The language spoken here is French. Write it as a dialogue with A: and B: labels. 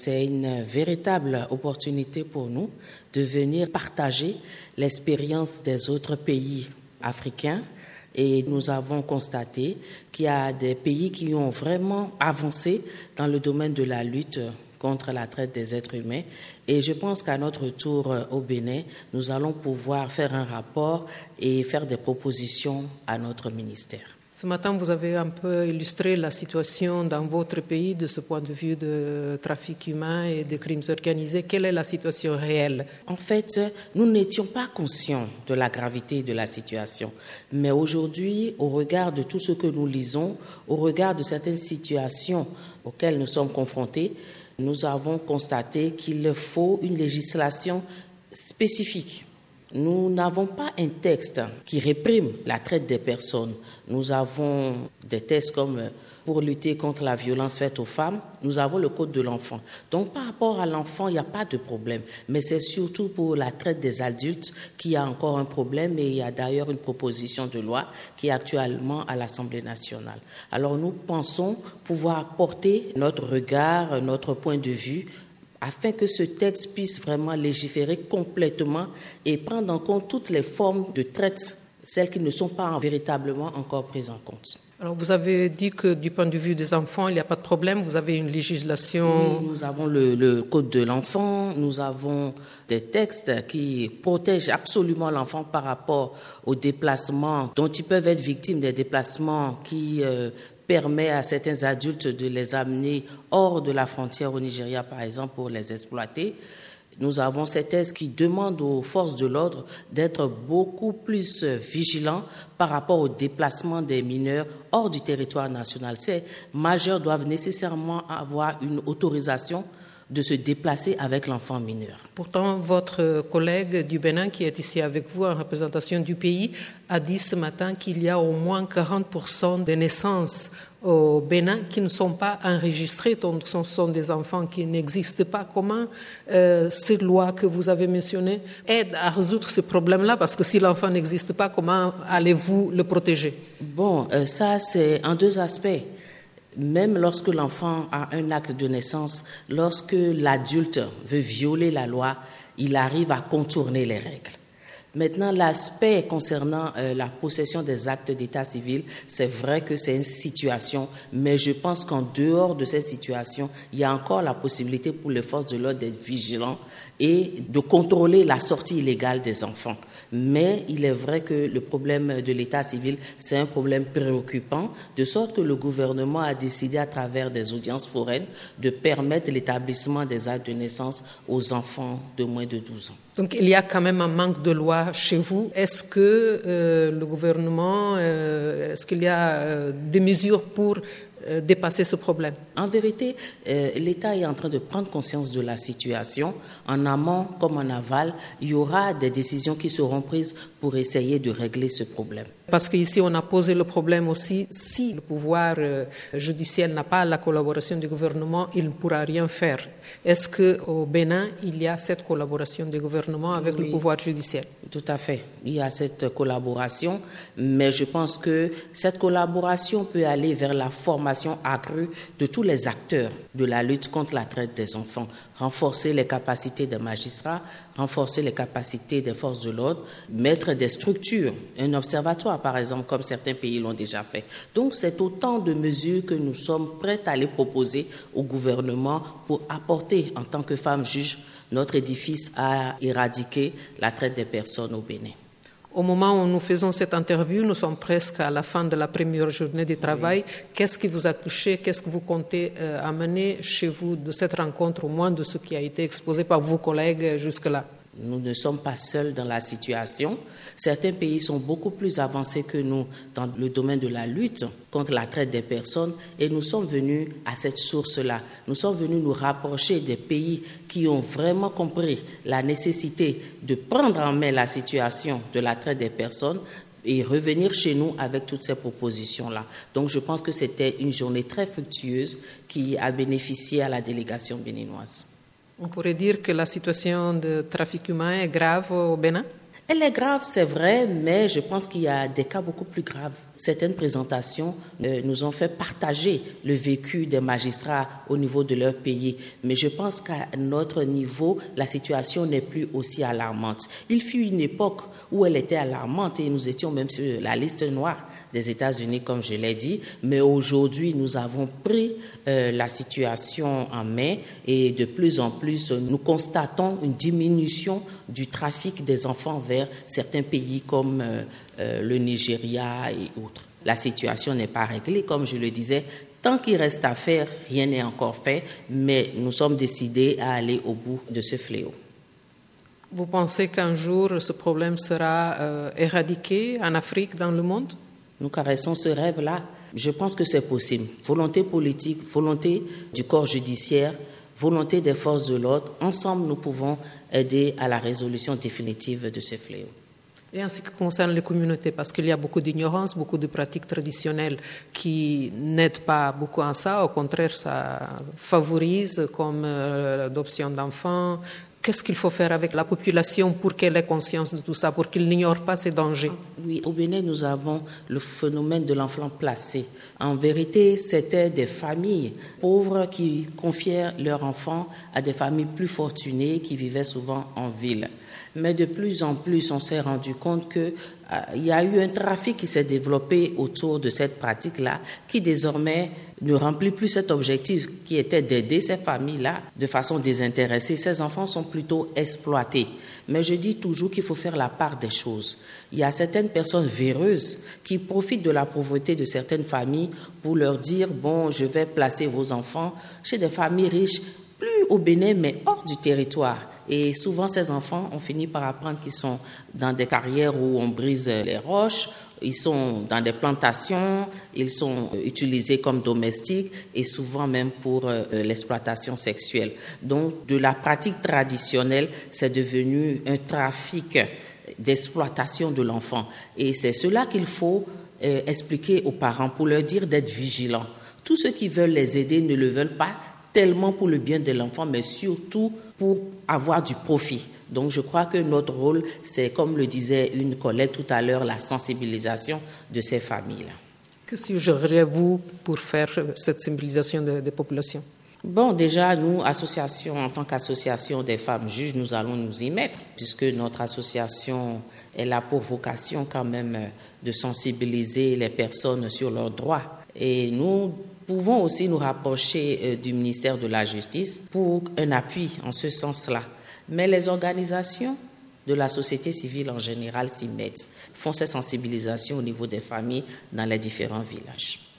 A: c'est une véritable opportunité pour nous de venir partager l'expérience des autres pays africains. Et nous avons constaté qu'il y a des pays qui ont vraiment avancé dans le domaine de la lutte contre la traite des êtres humains. Et je pense qu'à notre tour au Bénin, nous allons pouvoir faire un rapport et faire des propositions à notre ministère.
B: Ce matin, vous avez un peu illustré la situation dans votre pays de ce point de vue de trafic humain et de crimes organisés. Quelle est la situation réelle?
A: En fait, nous n'étions pas conscients de la gravité de la situation. Mais aujourd'hui, au regard de tout ce que nous lisons, au regard de certaines situations auxquelles nous sommes confrontés, nous avons constaté qu'il faut une législation spécifique. Nous n'avons pas un texte qui réprime la traite des personnes. Nous avons des textes comme pour lutter contre la violence faite aux femmes, nous avons le Code de l'enfant. Donc par rapport à l'enfant, il n'y a pas de problème. Mais c'est surtout pour la traite des adultes qu'il y a encore un problème et il y a d'ailleurs une proposition de loi qui est actuellement à l'Assemblée nationale. Alors nous pensons pouvoir apporter notre regard, notre point de vue afin que ce texte puisse vraiment légiférer complètement et prendre en compte toutes les formes de traite, celles qui ne sont pas véritablement encore prises en compte.
B: Alors vous avez dit que du point de vue des enfants, il n'y a pas de problème, vous avez une législation...
A: Oui, nous avons le Code de l'enfant, nous avons des textes qui protègent absolument l'enfant par rapport aux déplacements dont ils peuvent être victimes, des déplacements qui... permet à certains adultes de les amener hors de la frontière au Nigeria, par exemple, pour les exploiter. Nous avons ces thèses qui demandent aux forces de l'ordre d'être beaucoup plus vigilants par rapport au déplacement des mineurs hors du territoire national. Ces majeurs doivent nécessairement avoir une autorisation de se déplacer avec l'enfant mineur.
B: Pourtant, votre collègue du Bénin, qui est ici avec vous en représentation du pays, a dit ce matin qu'il y a au moins 40% des naissances au Bénin qui ne sont pas enregistrées, donc ce sont des enfants qui n'existent pas. Comment ces lois que vous avez mentionnées aident à résoudre ce problème-là? Parce que si l'enfant n'existe pas, comment allez-vous le protéger?
A: Bon, ça c'est en deux aspects. Même lorsque l'enfant a un acte de naissance, lorsque l'adulte veut violer la loi, il arrive à contourner les règles. Maintenant, l'aspect concernant la possession des actes d'état civil, c'est vrai que c'est une situation, mais je pense qu'en dehors de cette situation, il y a encore la possibilité pour les forces de l'ordre d'être vigilants et de contrôler la sortie illégale des enfants. Mais il est vrai que le problème de l'état civil, c'est un problème préoccupant, de sorte que le gouvernement a décidé à travers des audiences foraines de permettre l'établissement des actes de naissance aux enfants de moins de 12 ans.
B: Donc il y a quand même un manque de loi chez vous. Est-ce que le gouvernement, est-ce qu'il y a des mesures pour dépasser ce problème?
A: En vérité, l'État est en train de prendre conscience de la situation. En amont comme en aval, il y aura des décisions qui seront prises pour essayer de régler ce problème.
B: Parce qu'ici, on a posé le problème aussi, si le pouvoir judiciaire n'a pas la collaboration du gouvernement, il ne pourra rien faire. Est-ce qu'au Bénin, il y a cette collaboration du gouvernement avec le pouvoir judiciaire?
A: Tout à fait. Il y a cette collaboration, mais je pense que cette collaboration peut aller vers la formation accrue de tous les acteurs de la lutte contre la traite des enfants, renforcer les capacités des magistrats, renforcer les capacités des forces de l'ordre, mettre des structures, un observatoire par exemple, comme certains pays l'ont déjà fait. Donc c'est autant de mesures que nous sommes prêts à les proposer au gouvernement pour apporter en tant que femmes juges notre édifice à éradiquer la traite des personnes au Bénin.
B: Au moment où nous faisons cette interview, nous sommes presque à la fin de la première journée de travail. Oui. Qu'est-ce qui vous a touché? Qu'est-ce que vous comptez amener chez vous de cette rencontre, au moins de ce qui a été exposé par vos collègues jusque-là?
A: Nous ne sommes pas seuls dans la situation. Certains pays sont beaucoup plus avancés que nous dans le domaine de la lutte contre la traite des personnes et nous sommes venus à cette source-là. Nous sommes venus nous rapprocher des pays qui ont vraiment compris la nécessité de prendre en main la situation de la traite des personnes et revenir chez nous avec toutes ces propositions-là. Donc je pense que c'était une journée très fructueuse qui a bénéficié à la délégation béninoise.
B: On pourrait dire que la situation de trafic humain est grave au Bénin?
A: Elle est grave, c'est vrai, mais je pense qu'il y a des cas beaucoup plus graves. Certaines présentations nous ont fait partager le vécu des magistrats au niveau de leur pays. Mais je pense qu'à notre niveau, la situation n'est plus aussi alarmante. Il fut une époque où elle était alarmante et nous étions même sur la liste noire des États-Unis, comme je l'ai dit. Mais aujourd'hui, nous avons pris la situation en main et de plus en plus, nous constatons une diminution du trafic des enfants vers certains pays comme le Nigeria et autres. La situation n'est pas réglée, comme je le disais. Tant qu'il reste à faire, rien n'est encore fait, mais nous sommes décidés à aller au bout de ce fléau.
B: Vous pensez qu'un jour, ce problème sera éradiqué en Afrique, dans le monde?
A: Nous caressons ce rêve-là. Je pense que c'est possible. Volonté politique, volonté du corps judiciaire, volonté des forces de l'ordre. Ensemble, nous pouvons aider à la résolution définitive de ce fléau.
B: Et en ce qui concerne les communautés, parce qu'il y a beaucoup d'ignorance, beaucoup de pratiques traditionnelles qui n'aident pas beaucoup à ça, au contraire, ça favorise comme l'adoption d'enfants. Qu'est-ce qu'il faut faire avec la population pour qu'elle ait conscience de tout ça, pour qu'il n'ignore pas ces dangers?
A: Oui, au Bénin, nous avons le phénomène de l'enfant placé. En vérité, c'était des familles pauvres qui confiaient leurs enfants à des familles plus fortunées qui vivaient souvent en ville. Mais de plus en plus, on s'est rendu compte qu'il y a eu un trafic qui s'est développé autour de cette pratique-là, qui désormais ne remplit plus cet objectif qui était d'aider ces familles-là de façon désintéressée. Ces enfants sont plutôt exploités. Mais je dis toujours qu'il faut faire la part des choses. Il y a certaines personnes véreuses qui profitent de la pauvreté de certaines familles pour leur dire « bon, je vais placer vos enfants chez des familles riches ». Plus au Bénin, mais hors du territoire. Et souvent, ces enfants ont fini par apprendre qu'ils sont dans des carrières où on brise les roches, ils sont dans des plantations, ils sont utilisés comme domestiques et souvent même pour l'exploitation sexuelle. Donc, de la pratique traditionnelle, c'est devenu un trafic d'exploitation de l'enfant. Et c'est cela qu'il faut expliquer aux parents pour leur dire d'être vigilants. Tous ceux qui veulent les aider ne le veulent pas tellement pour le bien de l'enfant, mais surtout pour avoir du profit. Donc, je crois que notre rôle, c'est, comme le disait une collègue tout à l'heure, la sensibilisation de ces familles-là.
B: Que suggéreriez-vous pour faire cette sensibilisation des populations?
A: Bon, déjà, nous, association, en tant qu'association des femmes juges, nous allons nous y mettre, puisque notre association elle a pour vocation quand même de sensibiliser les personnes sur leurs droits. Et nous pouvons aussi nous rapprocher du ministère de la Justice pour un appui en ce sens-là. Mais les organisations de la société civile en général s'y mettent, font ces sensibilisations au niveau des familles dans les différents villages.